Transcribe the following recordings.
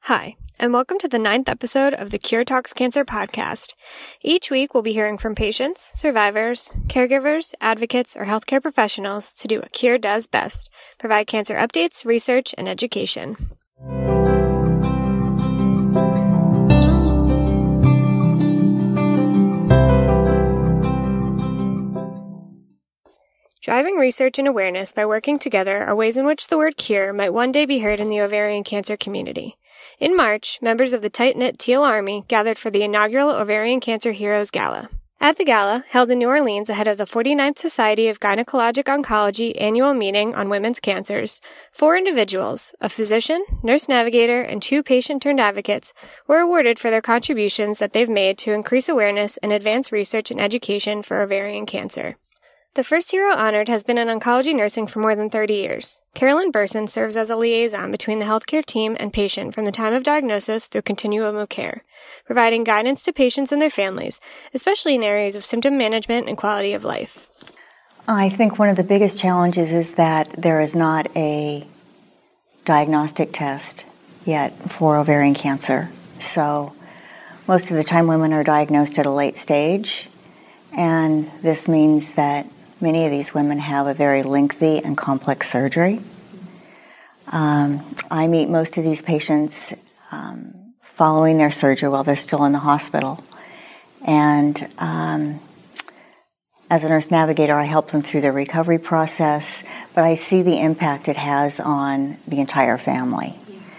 Hi, and welcome to the 9th episode of the Cure Talks Cancer podcast. Each week, we'll be hearing from patients, survivors, caregivers, advocates, or healthcare professionals to do what Cure does best, provide cancer updates, research, and education. Driving research and awareness by working together are ways in which the word cure might one day be heard in the ovarian cancer community. In March, members of the tight-knit Teal Army gathered for the inaugural Ovarian Cancer Heroes Gala. At the gala, held in New Orleans ahead of the 49th Society of Gynecologic Oncology annual meeting on women's cancers, 4 individuals, a physician, nurse navigator, and 2 patient-turned-advocates, were awarded for their contributions that they've made to increase awareness and advance research and education for ovarian cancer. The first hero honored has been in oncology nursing for more than 30 years. Carolyn Burson serves as a liaison between the healthcare team and patient from the time of diagnosis through continuum of care, providing guidance to patients and their families, especially in areas of symptom management and quality of life. I think one of the biggest challenges is that there is not a diagnostic test yet for ovarian cancer. So most of the time women are diagnosed at a late stage, and this means that many of these women have a very lengthy and complex surgery. I meet most of these patients following their surgery while they're still in the hospital. And as a nurse navigator, I help them through their recovery process, but I see the impact it has on the entire family.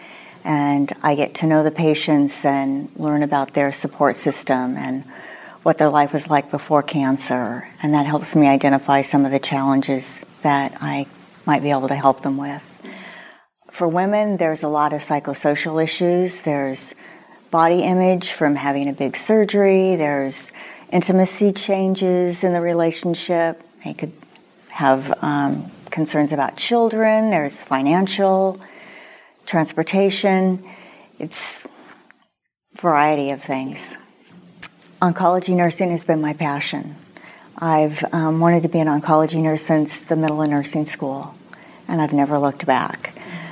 And I get to know the patients and learn about their support system and what their life was like before cancer, and that helps me identify some of the challenges that I might be able to help them with. For women, there's a lot of psychosocial issues. There's body image from having a big surgery. There's intimacy changes in the relationship. They could have concerns about children. There's financial, transportation. It's a variety of things. Oncology nursing has been my passion. I've wanted to be an oncology nurse since the middle of nursing school, and I've never looked back.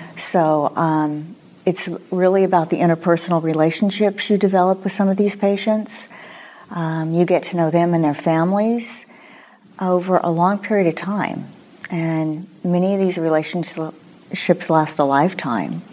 So it's really about the interpersonal relationships you develop with some of these patients. You get to know them and their families over a long period of time, and many of these relationships last a lifetime.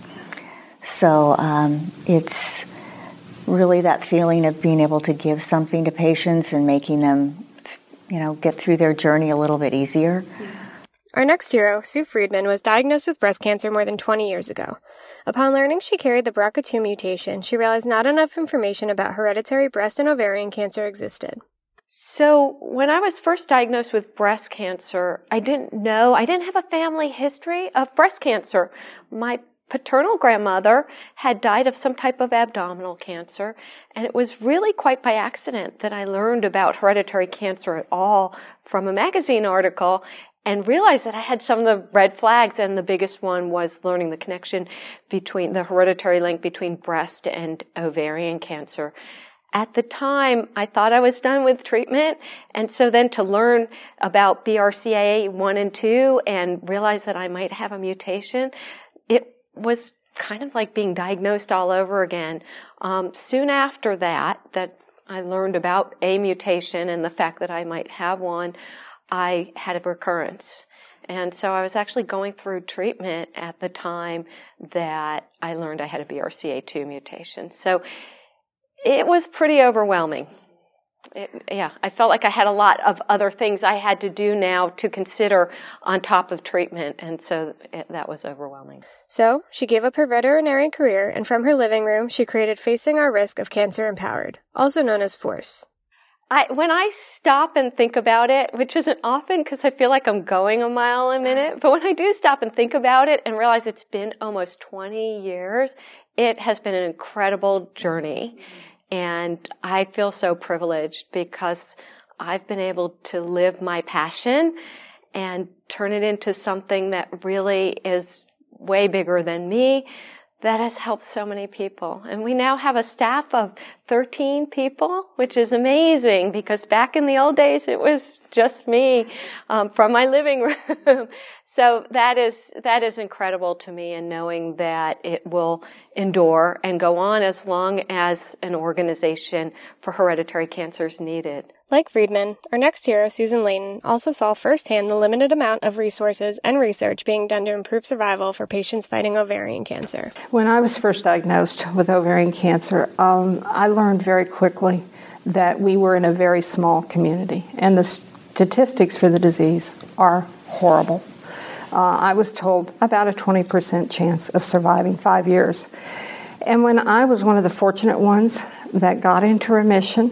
So it's really that feeling of being able to give something to patients and making them, get through their journey a little bit easier. Our next hero, Sue Friedman, was diagnosed with breast cancer more than 20 years ago. Upon learning she carried the BRCA2 mutation, she realized not enough information about hereditary breast and ovarian cancer existed. So when I was first diagnosed with breast cancer, I didn't have a family history of breast cancer. My paternal grandmother had died of some type of abdominal cancer, and it was really quite by accident that I learned about hereditary cancer at all from a magazine article and realized that I had some of the red flags, and the biggest one was learning the connection between the hereditary link between breast and ovarian cancer. At the time, I thought I was done with treatment, and so then to learn about BRCA1 and 2 and realize that I might have a mutation, it was kind of like being diagnosed all over again. Soon after that I learned about a mutation and the fact that I might have one, I had a recurrence. And so I was actually going through treatment at the time that I learned I had a BRCA2 mutation. So it was pretty overwhelming. I felt like I had a lot of other things I had to do now to consider on top of treatment, and so that was overwhelming. So, she gave up her veterinary career, and from her living room, she created Facing Our Risk of Cancer Empowered, also known as FORCE. When I stop and think about it, which isn't often because I feel like I'm going a mile a minute, but when I do stop and think about it and realize it's been almost 20 years, it has been an incredible journey. And I feel so privileged because I've been able to live my passion and turn it into something that really is way bigger than me, that has helped so many people. And we now have a staff of 13 people, which is amazing, because back in the old days it was just me from my living room. So that is incredible to me, and knowing that it will endure and go on as long as an organization for hereditary cancer is needed. Like Friedman, our next hero, Susan Layton, also saw firsthand the limited amount of resources and research being done to improve survival for patients fighting ovarian cancer. When I was first diagnosed with ovarian cancer, I learned very quickly that we were in a very small community, and the statistics for the disease are horrible. I was told about a 20% chance of surviving 5 years. And when I was one of the fortunate ones that got into remission,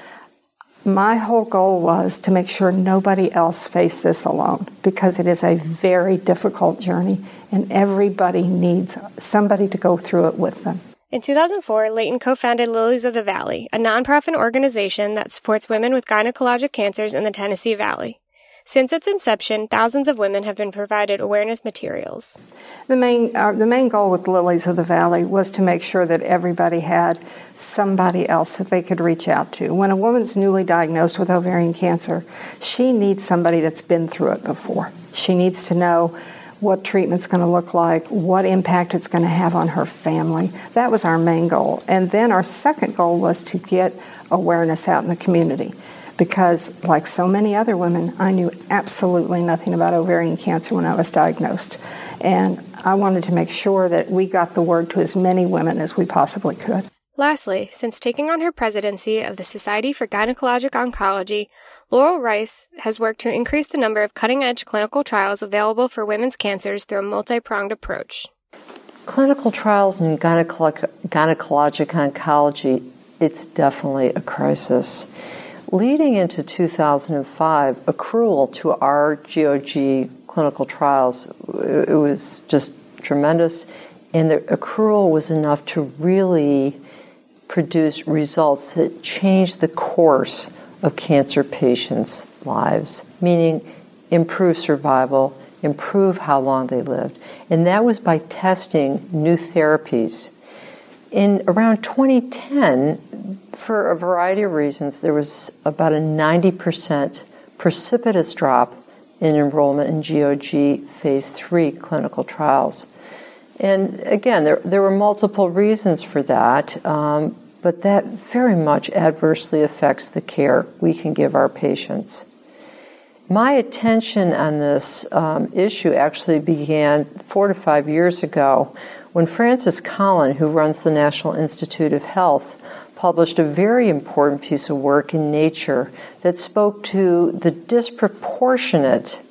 my whole goal was to make sure nobody else faced this alone, because it is a very difficult journey and everybody needs somebody to go through it with them. In 2004, Layton co-founded Lilies of the Valley, a nonprofit organization that supports women with gynecologic cancers in the Tennessee Valley. Since its inception, thousands of women have been provided awareness materials. The main goal with Lilies of the Valley was to make sure that everybody had somebody else that they could reach out to. When a woman's newly diagnosed with ovarian cancer, she needs somebody that's been through it before. She needs to know what treatment's going to look like, what impact it's going to have on her family. That was our main goal. And then our second goal was to get awareness out in the community. Because, like so many other women, I knew absolutely nothing about ovarian cancer when I was diagnosed. And I wanted to make sure that we got the word to as many women as we possibly could. Lastly, since taking on her presidency of the Society for Gynecologic Oncology, Laurel Rice has worked to increase the number of cutting-edge clinical trials available for women's cancers through a multi-pronged approach. Clinical trials in gynecologic oncology, it's definitely a crisis. Leading into 2005, accrual to our GOG clinical trials, it was just tremendous, and the accrual was enough to really produce results that changed the course of cancer patients' lives, meaning improve survival, improve how long they lived. And that was by testing new therapies. In around 2010, for a variety of reasons, there was about a 90% precipitous drop in enrollment in GOG Phase 3 clinical trials. And again, there were multiple reasons for that, but that very much adversely affects the care we can give our patients. My attention on this issue actually began 4 to 5 years ago when Francis Collin, who runs the National Institute of Health, published a very important piece of work in Nature that spoke to the disproportionate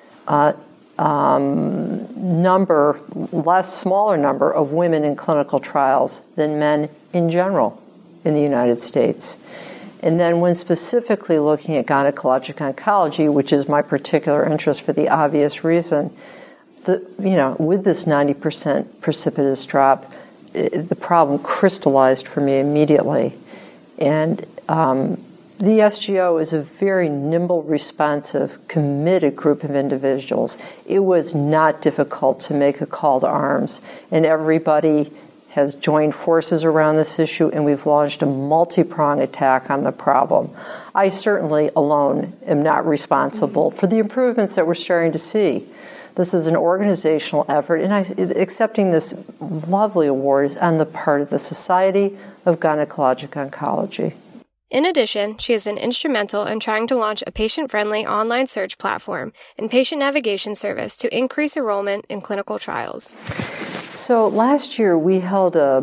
smaller number of women in clinical trials than men in general in the United States. And then when specifically looking at gynecologic oncology, which is my particular interest for the obvious reason, with this 90% precipitous drop, the problem crystallized for me immediately. And the SGO is a very nimble, responsive, committed group of individuals. It was not difficult to make a call to arms, and everybody has joined forces around this issue, and we've launched a multi-pronged attack on the problem. I certainly alone am not responsible for the improvements that we're starting to see. This is an organizational effort, and accepting this lovely award is on the part of the Society of Gynecologic Oncology. In addition, she has been instrumental in trying to launch a patient-friendly online search platform and patient navigation service to increase enrollment in clinical trials. So last year we held a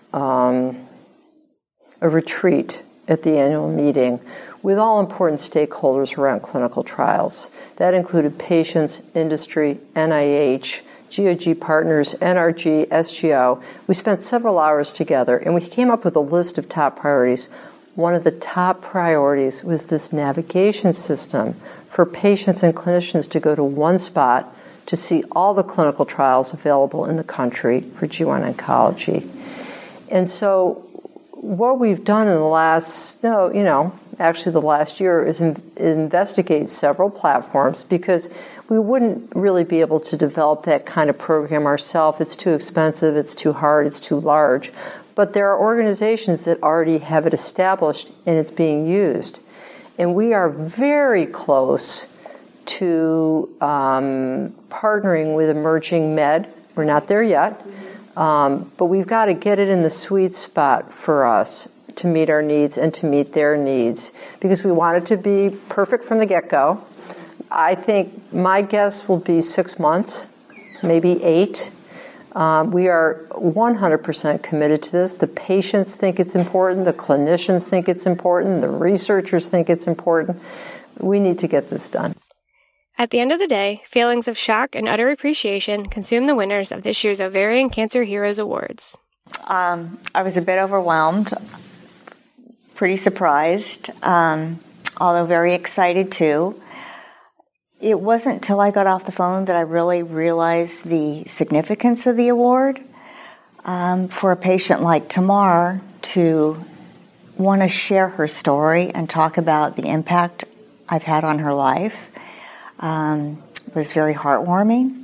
retreat at the annual meeting with all important stakeholders around clinical trials. That included patients, industry, NIH, GOG partners, NRG, SGO. We spent several hours together, and we came up with a list of top priorities. One of the top priorities was this navigation system for patients and clinicians to go to one spot to see all the clinical trials available in the country for GYN oncology. And so what we've done in the last, actually the last year, is investigate several platforms, because we wouldn't really be able to develop that kind of program ourselves. It's too expensive, it's too hard, it's too large. But there are organizations that already have it established and it's being used. And we are very close to partnering with Emerging Med. We're not there yet, but we've got to get it in the sweet spot for us to meet our needs and to meet their needs, because we want it to be perfect from the get-go. I think my guess will be 6 months, maybe 8. We are 100% committed to this. The patients think it's important. The clinicians think it's important. The researchers think it's important. We need to get this done. At the end of the day, feelings of shock and utter appreciation consume the winners of this year's Ovarian Cancer Heroes Awards. I was a bit overwhelmed, pretty surprised, although very excited too. It wasn't until I got off the phone that I really realized the significance of the award. For a patient like Tamar to want to share her story and talk about the impact I've had on her life was very heartwarming.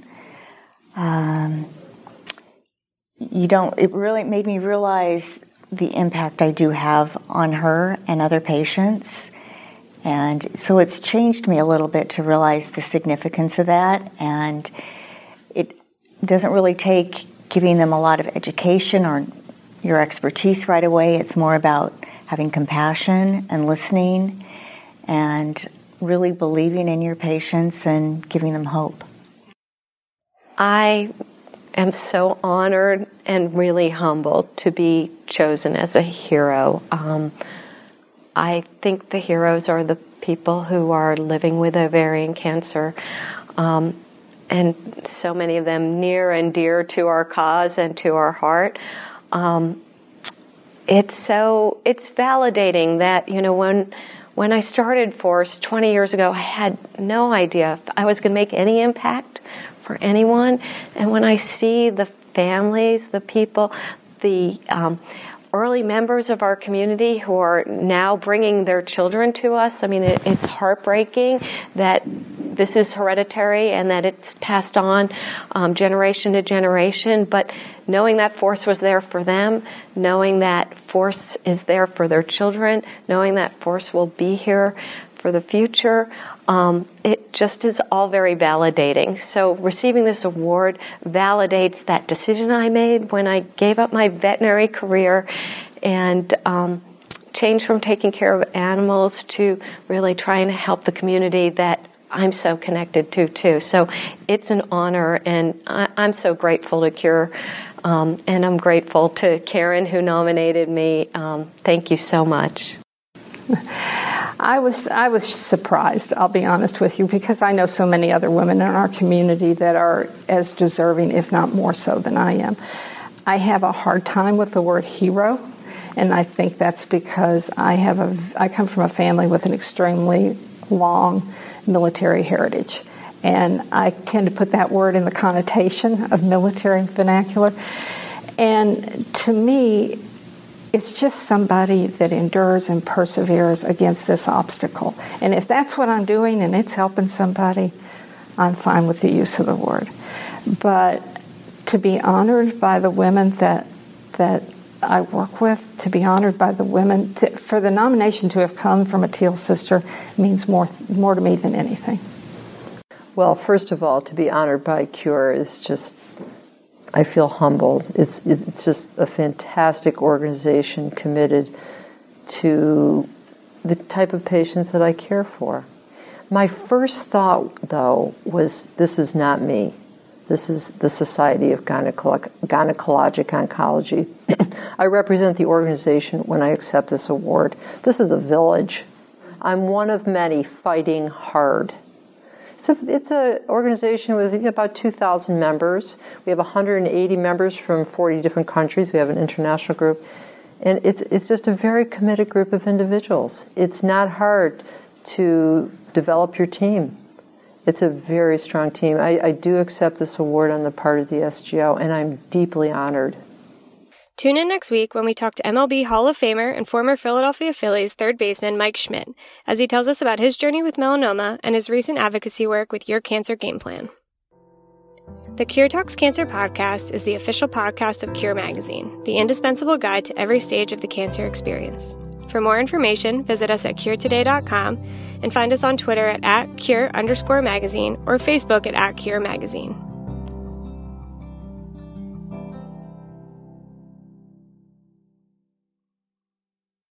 It really made me realize the impact I do have on her and other patients. And so it's changed me a little bit to realize the significance of that. And it doesn't really take giving them a lot of education or your expertise right away. It's more about having compassion and listening and really believing in your patients and giving them hope. I am so honored and really humbled to be chosen as a hero. I think the heroes are the people who are living with ovarian cancer, and so many of them near and dear to our cause and to our heart. It's validating that, when I started FORCE 20 years ago, I had no idea if I was going to make any impact for anyone. And when I see the families, the people, the early members of our community who are now bringing their children to us, it's heartbreaking that this is hereditary and that it's passed on generation to generation. But knowing that FORCE was there for them, knowing that FORCE is there for their children, knowing that FORCE will be here for the future, it just is all very validating. So receiving this award validates that decision I made when I gave up my veterinary career and changed from taking care of animals to really trying to help the community that I'm so connected to too. So it's an honor, and I'm so grateful to Cure, and I'm grateful to Karen who nominated me. Thank you so much. I was surprised, I'll be honest with you, because I know so many other women in our community that are as deserving, if not more so, than I am. I have a hard time with the word hero, and I think that's because I come from a family with an extremely long military heritage, and I tend to put that word in the connotation of military vernacular. And to me, it's just somebody that endures and perseveres against this obstacle. And if that's what I'm doing and it's helping somebody, I'm fine with the use of the word. But to be honored by the women that I work with, to be honored by the women, for the nomination to have come from a Teal sister means more to me than anything. Well, first of all, to be honored by Cure is just, I feel humbled. It's just a fantastic organization committed to the type of patients that I care for. My first thought, though, was this is not me. This is the Society of Gynecologic Oncology. I represent the organization when I accept this award. This is a village. I'm one of many fighting hard. It's an organization with about 2,000 members. We have 180 members from 40 different countries. We have an international group. And it's just a very committed group of individuals. It's not hard to develop your team. It's a very strong team. I do accept this award on the part of the SGO, and I'm deeply honored. Tune in next week when we talk to MLB Hall of Famer and former Philadelphia Phillies third baseman Mike Schmidt, as he tells us about his journey with melanoma and his recent advocacy work with Your Cancer Game Plan. The Cure Talks Cancer podcast is the official podcast of Cure Magazine, the indispensable guide to every stage of the cancer experience. For more information, visit us at curetoday.com and find us on Twitter at @Cure_magazine or Facebook at @Cure Magazine.